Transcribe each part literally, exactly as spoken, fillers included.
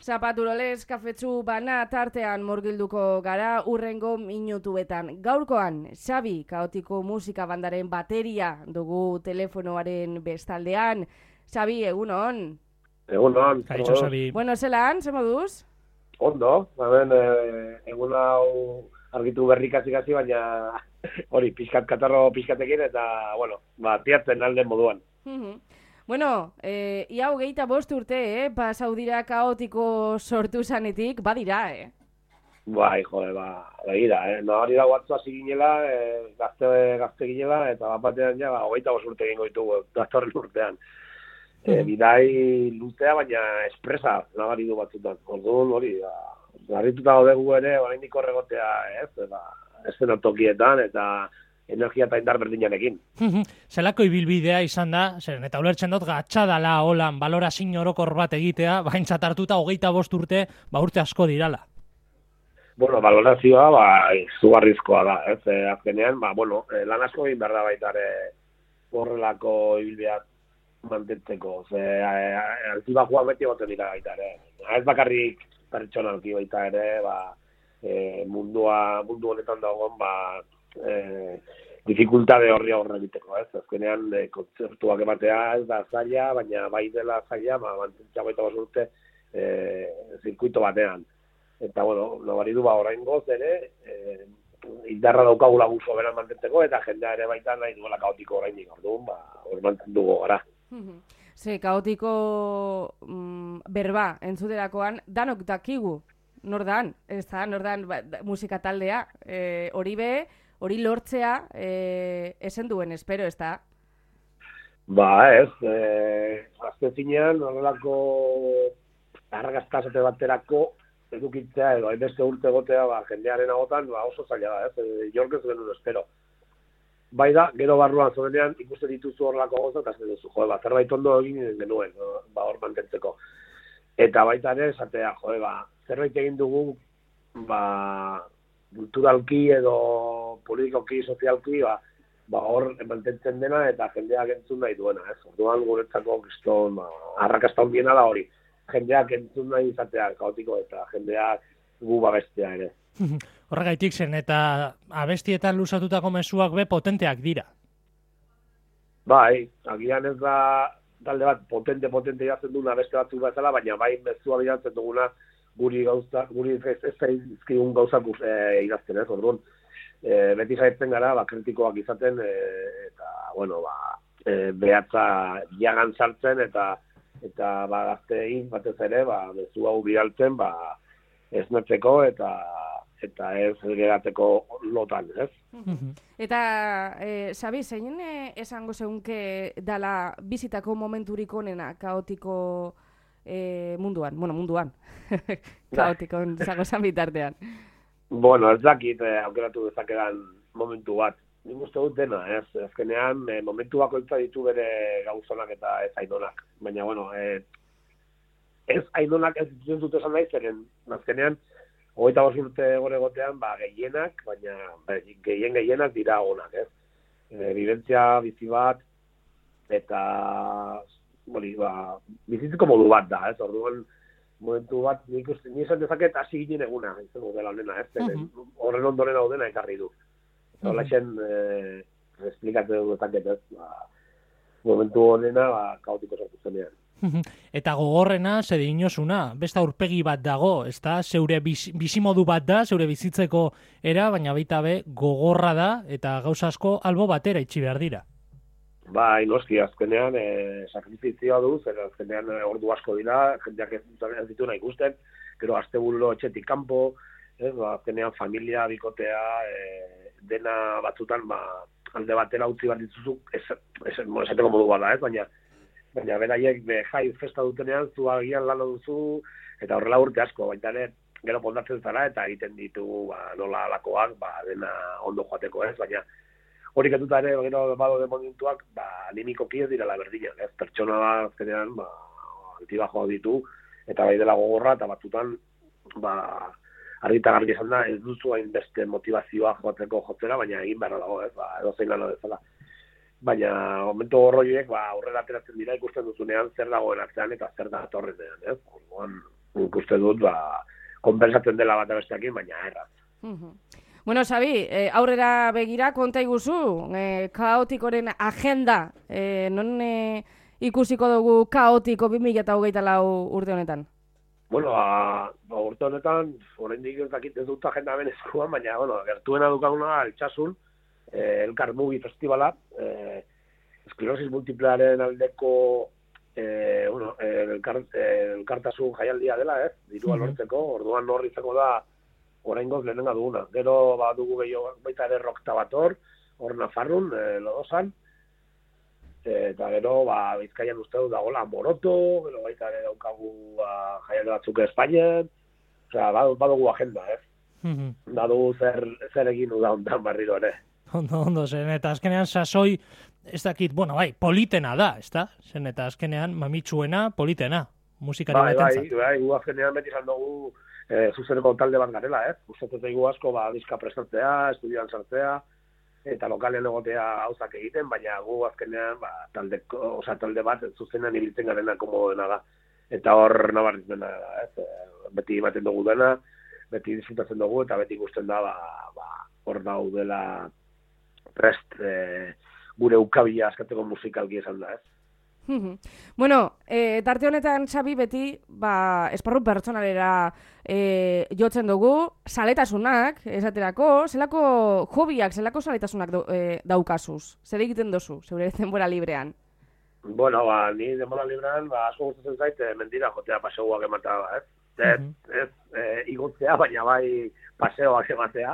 Zapaturoles kafetsu bana tartean murgilduko gara urrengo minutuetan. Gaurkoan, Xabi, kaotiko musika bandaren bateria dugu telefonoaren bestaldean. Xabi, egunon? Egunon. Kaixo, Xabi. Bueno, zelan, ze moduz? Ondo, hemen egun hau argitu berrikasi-kasi, baina hori, pixkat katarro pixkatekin, eta, bueno, ba, tiatzen alden moduan. Bueno, eh, ia hogeita bost urte, eh? Pasau dira kaotiko sortu zanetik, badira, eh? Bai, jode, ba, begira, eh? No, hori da guatzua ziginela, eh, gazte, gazte ginela, eta bat batean ja, ba, hogeita bost urte egingo ditugu, datorren urtean. E, bidai luzea, baina espresa nabari du batzutan. Orduan hori, da, garrituta gaude gu ere, oraindik horregotea, ez, eta ez zen tokietan, eta energia eta indar berdinarekin. Zelako ibilbidea izan da, zeren eta ulertzen dut gatsa dala holan balorazin orokor bat egitea, baintzat hartuta hogeita bost urte, ba urte asko dirala. Bueno, balorazioa, ba, izugarrizkoa da, ez, e, azkenean, ba, bueno, e, lan asko egin behar da baita ere horrelako ibilbideak mantentzeko, ze altibajua beti egoten dira baita ere. Ez bakarrik pertsonalki baita ere, ba, e, mundua, mundu honetan dagoen, ba, e, dificultade horri aurre egiteko, ez? Azkenean, e, kontzertuak ematea ez da zaila, baina bai dela zaila, ba, mantentzea baita basurte e, zirkuito batean. Eta, bueno, nabari du ba oraingoz ere, e, indarra daukagula guzo beran mantentzeko, eta jendea ere baita nahi duela kaotiko orainik, orduan, ba, hor mantendugu gara. Ze, kaotiko mm, berba entzuterakoan, danok dakigu, nordan, ez da, nordan ba, musika taldea, e, hori be, hori lortzea, e, esen duen, espero, ez da? Ba, ez, e, azte zinean, horrelako argazkazate baterako edukitzea, edo hainbeste urte gotea, ba, jendearen agotan, ba, oso zaila da, ez, e, jork ez genuen espero. Bai da, gero barruan zorenean ikusten dituzu horrelako gozak, eta zen duzu, jode, ba, zerbait ondo egin genuen, no? Ba, hor mantentzeko. Eta baita ere, esatea, jode, ba, zerbait egin dugu, ba, kulturalki edo politikoki, sozialki, ba, ba, hor mantentzen dena eta jendeak entzun nahi duena, ez? Orduan guretzako kriston, ba, arrakasta hondiena da hori. Jendeak entzun nahi izatea kaotiko eta jendeak gu babestea ere. Horregaitik zen, eta abestietan luzatutako mezuak be potenteak dira. Bai, agian ez da talde bat potente-potente idazten duna beste batzuk bezala, baina bai mezua bidaltzen duguna guri gauza, guri ez zaizkigun gauzak e, idazten, ez? Orduan, e, beti saiatzen gara, ba, kritikoak izaten, e, eta, bueno, ba, e, behatza jagan sartzen, eta eta ba, gaztein batez ere, ba, mezua hau bidaltzen, ba, ez netzeko, eta eta ez geratzeko lotan, ez? Eta, e, Xabi, zein esango zeunke dala bizitako momenturik onena kaotiko e, munduan? Bueno, munduan. Kaotiko zago zan bitartean. Bueno, ez dakit eh, aukeratu dezakedan momentu bat. Nik uste dut dena, ez? Azkenean, eh, momentu bakoitza ditu bere gauzonak eta ez aidonak. Baina, bueno, eh, ez aidonak ez dituen dut esan nahi, zeren azkenean, hogeita bost urte gore gotean, ba, gehienak, baina gehien gehienak dira onak, ez? E, bibentzia bizi bat, eta bori, ba, bizitzeko modu bat da, ez? Orduan, momentu bat, nik uste, nire esan dezaket hasi ginen eguna, izango dela honena, ez? Uh-huh. Horren ondoren hau dena ekarri du. Eta hola esen, eh, esplikatzen dut dezaket, ez? Ba, momentu honena, ba, kaotiko sortu zenean. Eta gogorrena, zede inosuna, beste aurpegi bat dago, ez da, zeure biz, bizimodu bat da, zeure bizitzeko era, baina baita be gogorra da, eta gauza asko albo batera itxi behar dira. Ba, inoski, azkenean, e, sakrifizioa du, zer azkenean e, ordu asko dira, jendeak ez, ez ditu nahi ikusten, gero asteburulo etxetik kanpo, ez, ba, azkenean familia, bikotea, e, dena batzutan, ba, alde batera utzi bat dituzu, ez, ez, esateko modu bat da, ez, baina, baina beraiek be jai festa dutenean zu agian lan duzu eta horrela urte asko, baita ere gero pondatzen zara eta egiten ditu ba, nola alakoak, ba, dena ondo joateko, ez, baina hori ketuta ere gero bado demonituak, ba, animikoki ez direla berdinak, ez, pertsona da azkenean, ba, altibajoa ditu eta bai dela gogorra eta batzutan, ba, argita garbi esan da, ez duzu hainbeste motivazioa joateko jotzera, baina egin beharra dago, ez, ba, edo zein lana bezala. Baina, momentu horroiek, ba, aurrera ateratzen dira ikusten duzunean zer dagoen atzean eta zer da torrenean, ez? Orduan, ikuste dut, ba, konpensatzen dela bat besteakin, baina erraz. Mhm. Bueno, Xabi, eh, aurrera begira konta iguzu, eh, kaotikoren agenda, eh, non eh, ikusiko dugu kaotiko bi mila hogeita lau urte honetan? Bueno, ba, ba urte honetan, oraindik ez dakit ez dut agenda benezkoan, baina, bueno, gertuena dukaguna altsasun, eh, Elkar Mugi Festivala, eh, esklerosis multiplearen aldeko eh, bueno, elkar, elkartasun jaialdia dela, ez? Dirua lortzeko, orduan hor izango da oraingoz lehenenga duguna. Gero ba dugu gehiago baita ere Rokta Bator, hor Nafarrun, e, Lodosan, e, eta gero ba Bizkaian uste dut dagoela Moroto, gero baita ere daukagu ba, jaialdi batzuk Espainian, osea, badugu agenda, ez? Mm-hmm. Badugu zer, zer egin da ondan barriro ere. Ondo, ondo, zen, eta azkenean sasoi, ez dakit, bueno, bai, politena da, ez da? Zen, eta azkenean mamitsuena, politena, musikari bai, batentzat. Bai, bai, gu azkenean beti izan dugu e, zuzeneko talde bat garela, ez? Gustatzen zaigu asko, ba, diska prestatzea, estudioan sartzea, eta lokalean egotea gauzak egiten, baina gu azkenean, ba, taldeko, oza, talde bat zuzenean ibiltzen garena komodena da. Eta hor nabarritzen da, ez? Beti ematen dugu dena, beti disfrutatzen dugu, eta beti ikusten da, ba, ba, hor daudela prest e, gure ukabila askatzeko musikalki esan da, ez? Bueno, e, tarte honetan, Xabi, beti ba, esparru pertsonalera e, jotzen dugu, saletasunak, esaterako, zelako hobiak, zelako saletasunak do, e, daukazuz? Zer egiten dozu, zeure denbora librean? Bueno, ba, ni denbora librean, ba, asko gustatzen zait, mendira jotea paseoak ematea, ez? Ez, ez, e, igotzea, baina bai paseoak ematea.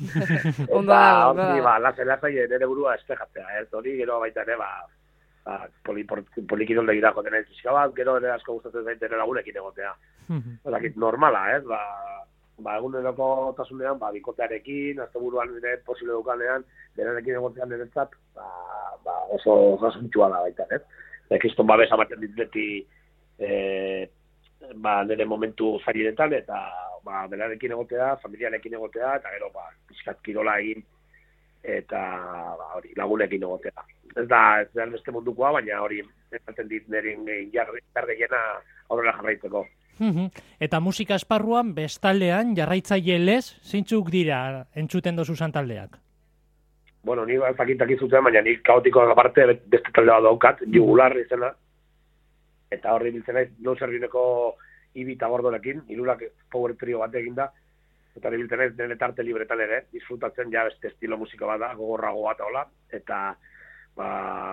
Eta hori, ba, lasai nire burua espejatzea, ez? Hori, gero baita ere, ba, ba polikidolde gira joten ez pixka bat, gero ere asko gustatzen zait ere lagunekin egotea. Orakit, normala, ez? Ba, ba eguneroko tasunean, ba, bikotearekin, azte buruan nire posible dukanean, berenekin egotean niretzat, ba, ba, oso jasuntsua da baita, ez? Ekiston babes amaten dit beti, e, ba, nire momentu zailetan, eta ba, berarekin egotea, familiarekin egotea, eta gero ba, pixkat kirola egin, eta ba, hori, lagunekin egotea. Ez da, ez da beste mundukoa, baina hori, ematen dit nire jargeena aurrera jarraitzeko. Eta musika esparruan, bestaldean, jarraitzaile lez, zeintzuk dira entzuten dozu taldeak? Bueno, ni bazakintak izuten, baina ni kaotikoak aparte beste talde bat daukat, Jugular izena, eta horri biltzen naiz, no zerbineko Ibita Gordorekin, hirurak power trio bat eginda, eta horri biltzen naiz nire tarte libretan ere, disfrutatzen ja beste estilo musika bat da, gogorrago bat hola, eta ba,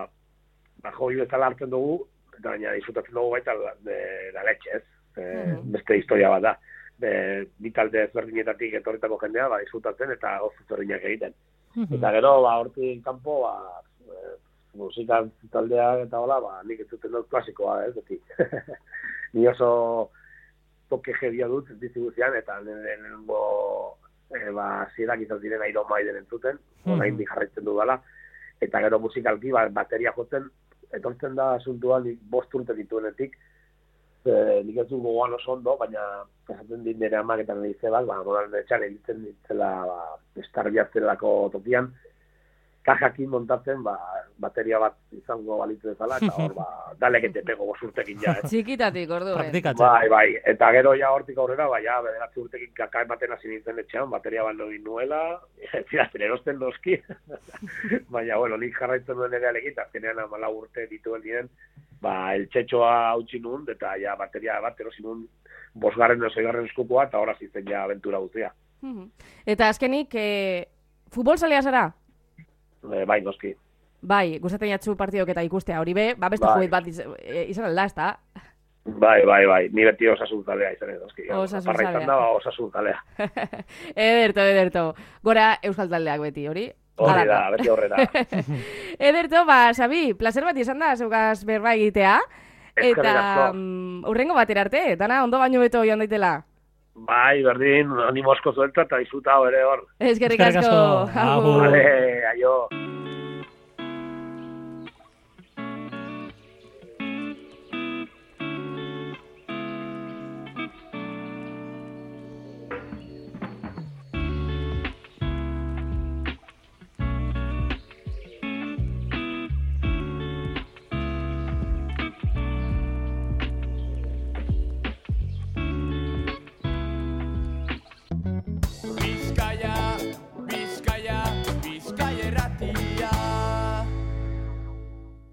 ba joi bezala hartzen dugu, eta baina disfrutatzen dugu baita da letxe, ez? E, mm-hmm. Beste historia bat da. E, bi talde ezberdinetatik etorritako jendea, ba, disfrutatzen eta oso zerrinak egiten. Mm-hmm. Eta gero, ba, hortik kanpo, ba, e, musika taldeak eta hola, ba, nik entzuten dut klasikoa, ez, beti. Ni oso toke jedia dut distribuzian, eta nengo e, ba, zirak izan ziren Iron Maiden entzuten, mm-hmm. orain di jarraitzen dudala, eta gero musikalki ba, bateria jotzen, etortzen da asuntua nik bost urte dituenetik, e, nik ez du gogoan oso ondo, baina esaten dit nire amak eta nire zebak, ba, modan etxan egiten ditzela ba, estarbiatzelako tokian, kajakin montatzen, ba, bateria bat izango balitu dezala, eta hor, ba, dalekete pego bosurtekin ja, eh? Txikitatik, orduen. Praktikatzen. Bai, bai, eta gero ja hortik aurrera, bai, ja, bederatzi urtekin kaka ematen hasi nintzen etxean, bateria bat nogin nuela, zirazen erosten dozki, baina, bueno, nik jarraitzen duen ere alekin, azkenean amala urte dituen diren, ba, eltsetxoa hautsi nun, eta ja, bateria bat erosin nun, bosgarren edo zeigarren eskupoa, eta horaz izen ja aventura guztia. Eta azkenik, eh, futbol zalea zara? E, bai, noski. Bai, gustatzen jatzu partidok eta ikustea hori be, ba beste bai. Juet bat iz, e, izan alda, ez da? Bai, bai, bai, ni beti osasuntzalea izan edo, noski. Osasuntzalea. Parra izan da, osasuntzalea. Ederto, ederto. Gora euskal taldeak beti, hori? Hori da, beti horrela. Ederto, ba, Xabi, placer bat izan da, zeugaz berba egitea. Eta um, urrengo batera arte, dana ondo baino beto joan daitela. Bai, berdin, animo asko zuelta eta disfruta ere hor. Eskerrik asko. Agur. Vale, aio.